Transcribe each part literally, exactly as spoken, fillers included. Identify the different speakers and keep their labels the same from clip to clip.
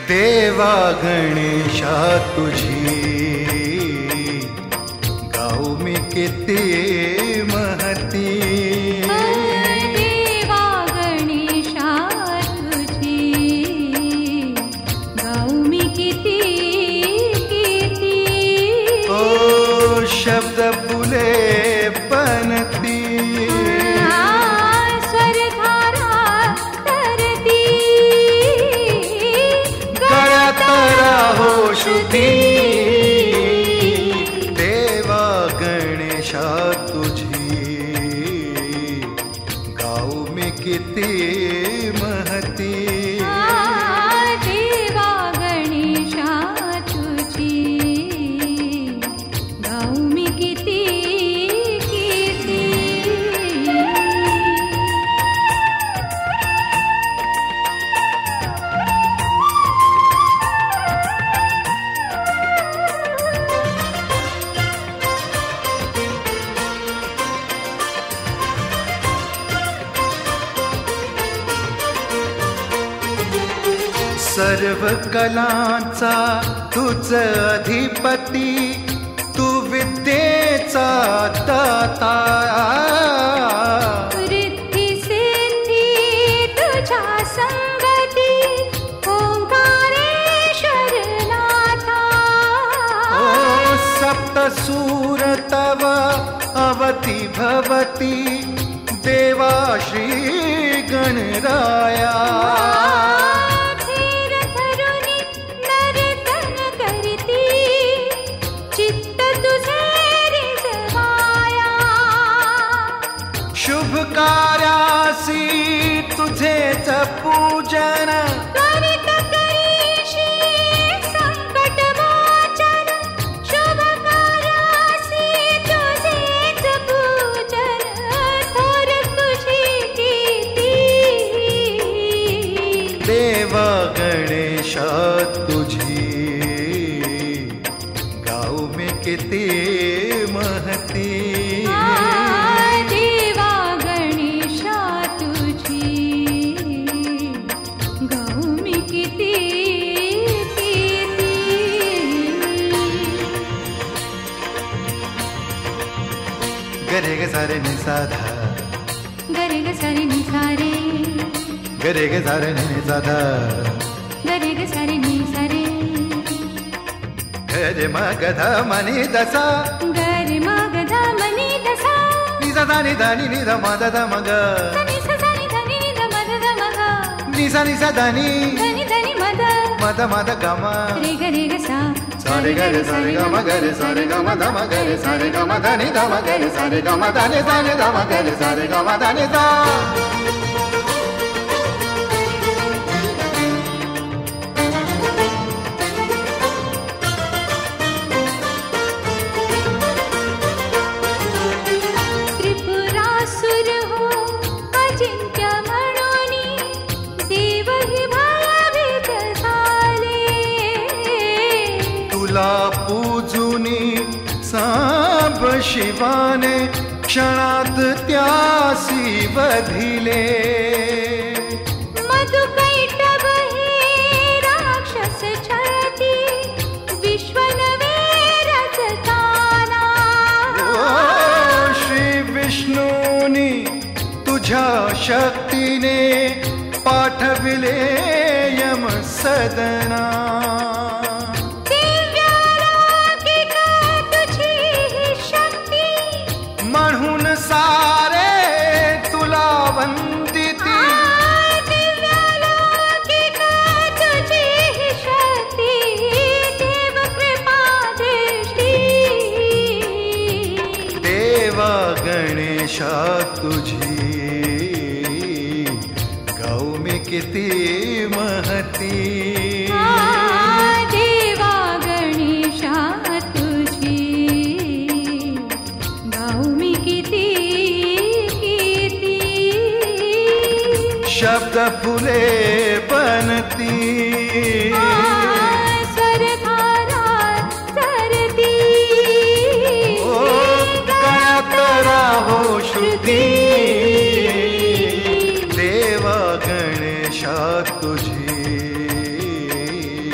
Speaker 1: देवा गणेशा तुझी गाऊ मी किती महती.
Speaker 2: देवा गणेशा तुझी गाऊ मी किती किती.
Speaker 1: ओ शब्द फुले बनती
Speaker 2: स्वरधारा तरती
Speaker 1: गळ्यात राहो श्रुती. देवा गणेशा तुझी गाऊ मी किती महती.
Speaker 2: देवा गणेशा तुझी गाऊ मी किती किती.
Speaker 1: सर्व कलांचा तुझ अधिपती तू विद्येचा दाता.
Speaker 2: रिद्धी सिद्धी तुझ्या संगती ओंकारेश्वर नाथा.
Speaker 1: ओ सप्तसूर तव अवती भवती देवा श्री गणराया.
Speaker 2: धीर धरुनी नर्तन करती चित्त तुझे रिझवाया.
Speaker 1: शुभ कार्यासी तुझेच पूजन
Speaker 2: त्वरित करीशी संकट मोचन. शुभ कार्यासी तुझेच पूजन थोर तुझी कीर्ती.
Speaker 1: देवा गणेशा तुझी गाऊ मी किती महती.
Speaker 2: देवा गणेशा तुझी गाऊ मी किती किती.
Speaker 1: गरे ग सारे नि साधा
Speaker 2: गरे ग सारे नि सारे
Speaker 1: गरे ग सारे नि साधा
Speaker 2: गरे ग सारे नि सारे.
Speaker 1: गरे मग ध मनी दसा
Speaker 2: गरे मग ध मनी दसा.
Speaker 1: नि सा नि ध नि नि ध म ध ध मग
Speaker 2: नि सा सा नि ध नि नि ध म ध ध म ग.
Speaker 1: नि सा नि सा ध नि
Speaker 2: धनि धनि म ध
Speaker 1: म ध म ध ग म
Speaker 2: रे ग रे ग सा.
Speaker 1: सारे गरे सारे ग म गरे सारे ग म ध म गरे सारे ग म ध नि ध म गरे सारे ग म ध नि ध नि ध म गरे सारे ग म ध नि ध.
Speaker 2: त्रिपुरासुर हो अजिंक्य म्हणोनी देव हि भयभीत झाले.
Speaker 1: तुला पूजुनी सांब शिवाने क्षणात त्यासी वधिले.
Speaker 2: मधुकैटभ हे राक्षस छळती विश्वनवे रचताना.
Speaker 1: ओ श्री विष्णूनी तुझ्या शक्तीने पाठविले यम सदना.
Speaker 2: दिव्यालौकिक तुझी ही शक्ती
Speaker 1: म्हणून सारे तुला वंदिती.
Speaker 2: दिव्यालौकिक तुझी ही शक्ती देव कृपा दृष्टी.
Speaker 1: देवा गणेशा तुझी गाऊ मी किती महती.
Speaker 2: देवा गणेशा तुझी गाऊ मी किती किती.
Speaker 1: शब्द फुले बनती
Speaker 2: स्वरधारा तरती.
Speaker 1: ओ गळ्यात राहो श्रुती. देवा गणेशा तुझी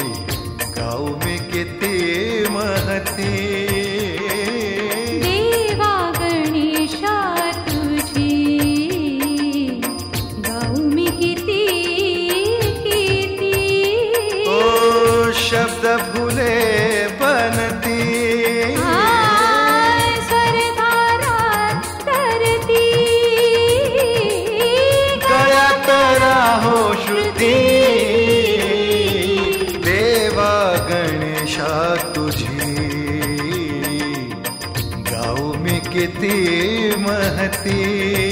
Speaker 1: किती महती